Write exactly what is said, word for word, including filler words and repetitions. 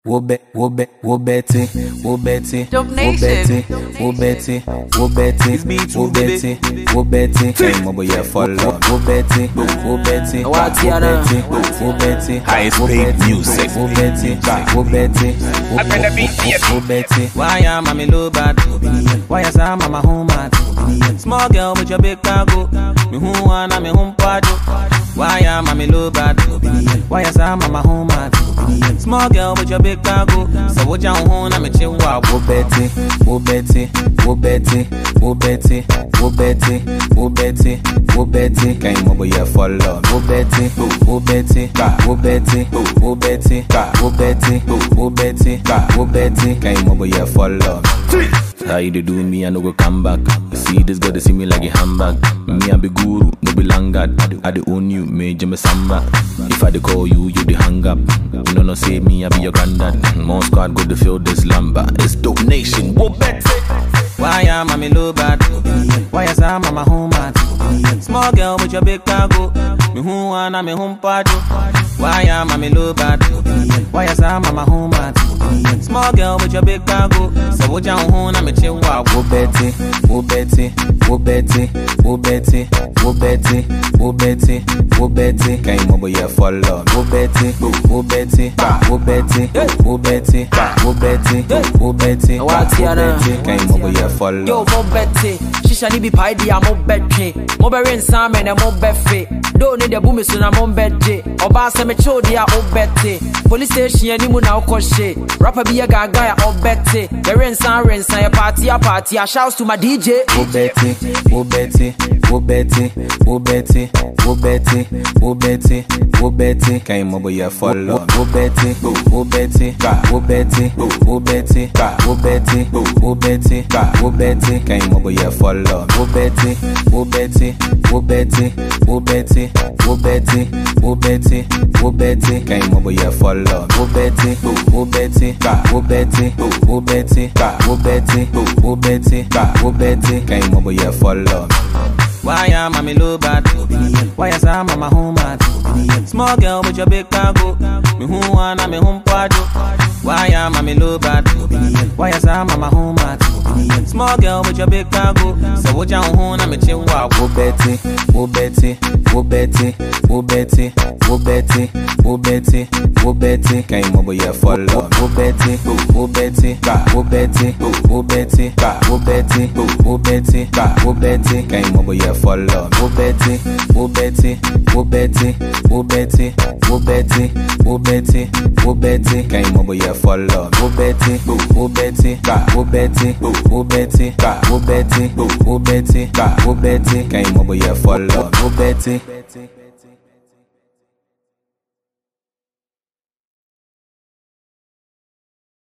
Wo bet, wo bet, wo betty, wo betty, wo betty, wo betty, wo betty, wo betty, wo betty. Came over here for love. Wo betty, wo betty, wo betty, wo betty. Highest paid music. Wo betty, wo betty, wo betty. Why am I low bad? Why is I mama home mad? Small girl with your big cargo. Me who wanna me home party. Why am I low bad? Why is I mama home mad? Small girl with your big cargo. So what you want? I'm a chill wow. Wo betty, wo betty, wo betty, wo betty, wo betty, wo betty, wo betty. Came over here for love. Wo betty, wo betty, wo betty, wo betty, wo betty, wo betty, wo betty. Came over here for love. How you do me, I no go come back. You see this girl, they see me like a handbag. Me I be guru, no be langard. I dey own you, major me samba. If I dey call you, you dey hang up. You know no say me, I be your granddad. More squad go to fill this lamba. It's dope nation, wo bet. Why am I low bad? Why is I mama home mad? Small girl with your big cargo. Me who wanna me home party. Why am I low bad? Why is I mama home mad? Small girl with your big cargo. So what you want? I'm a chill wow. Wo betty, wo betty, wo betty, wo betty, wo betty, wo betty, wo betty. Came over here for love. Wo betty, wo betty, wo betty, wo betty, wo betty, wo betty, wo betty. Came over here for love. Yo, mo betty, shisha ni bi pai dia mo betty. Mo be rin sam and mo befe. Don't need the boom so na mo betty. Oba se me cho dia o betty. Police station ani mu na o shit. Rapper be a gaga ya o betty. The rin sam rin sam ya party a party. A shouts to my D J. Wo betty, wo betty, wo betty, wo betty, wo betty, wo betty, wo betty. Came over here for love. Wo betty, wo betty, wo betty, wo betty, wo betty, wo betty, wo betty. Came over here for love. Wo betty, wo betty, wo betty, wo betty, wo betty, wo betty, wo betty. Came over here for love. Wo betty, wo betty, wo betty, wo betty, wo betty, wo betty, wo betty. Came over here for love. Why am I low bad? Why is I mama home mad? Small girl with your big cargo. Me who wanna me home party. Why am I low bad? Why is I mama home mad? Small girl with your big cargo. So what you want? I'm a chill wow. Wo betty, wo betty, wo betty, wo betty, wo betty, wo betty, wo betty. Came over here for love. Wo betty, wo betty, wo betty, wo betty, wo betty, wo betty, wo betty. Came over here for love. Wo betty, wo betty, wo betty, wo betty, wo betty, wo betty, wo betty. Came over here for love. Wo betty, wo betty, wo betty, wo betty, wo betty, wo betty, wo betty. Came over here for love. Wo betty.